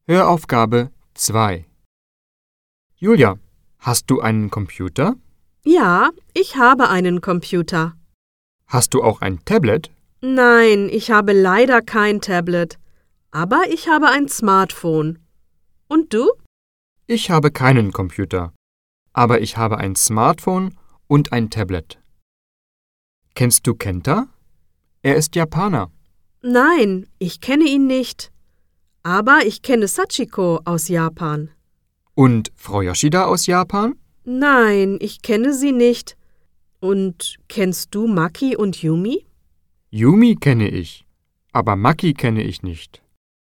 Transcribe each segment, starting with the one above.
Höraufgabe 2. Julia, hast du einen Computer? Ja, ich habe einen Computer. Hast du auch ein Tablet? Nein, ich habe leider kein Tablet. Aber ich habe ein Smartphone. Und du? Ich habe keinen Computer, aber ich habe ein Smartphone und ein Tablet. Kennst du Kenta? Er ist Japaner. Nein, ich kenne ihn nicht. Aber ich kenne Sachiko aus Japan. Und Frau Yoshida aus Japan? Nein, ich kenne sie nicht. Und kennst du Maki und Yumi? Yumi kenne ich, aber Maki kenne ich nicht.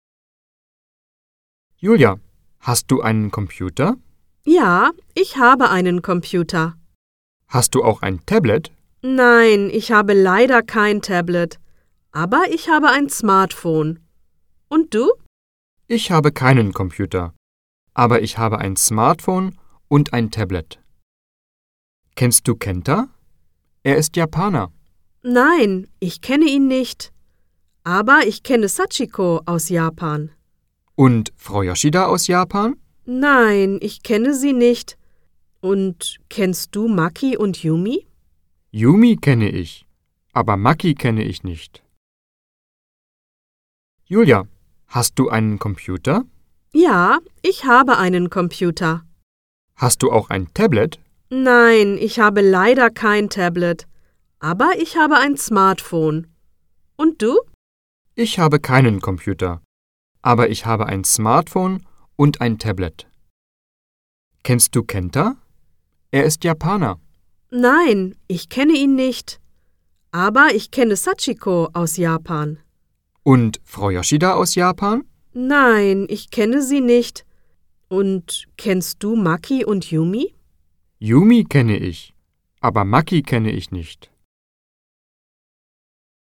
Julia, hast du einen Computer? Ja, ich habe einen Computer. Hast du auch ein Tablet? Nein, ich habe leider kein Tablet. Aber ich habe ein Smartphone. Und du? Ich habe keinen Computer, aber ich habe ein Smartphone und ein Tablet. Kennst du Kenta? Er ist Japaner. Nein, ich kenne ihn nicht. Aber ich kenne Sachiko aus Japan. Und Frau Yoshida aus Japan? Nein, ich kenne sie nicht. Und kennst du Maki und Yumi? Yumi kenne ich, aber Maki kenne ich nicht. Julia, hast du einen Computer? Ja, ich habe einen Computer. Hast du auch ein Tablet? Nein, ich habe leider kein Tablet. Aber ich habe ein Smartphone. Und du? Ich habe keinen Computer, aber ich habe ein Smartphone und ein Tablet. Kennst du Kenta? Er ist Japaner. Nein, ich kenne ihn nicht. Aber ich kenne Sachiko aus Japan. Und Frau Yoshida aus Japan? Nein, ich kenne sie nicht. Und kennst du Maki und Yumi? Yumi kenne ich, aber Maki kenne ich nicht.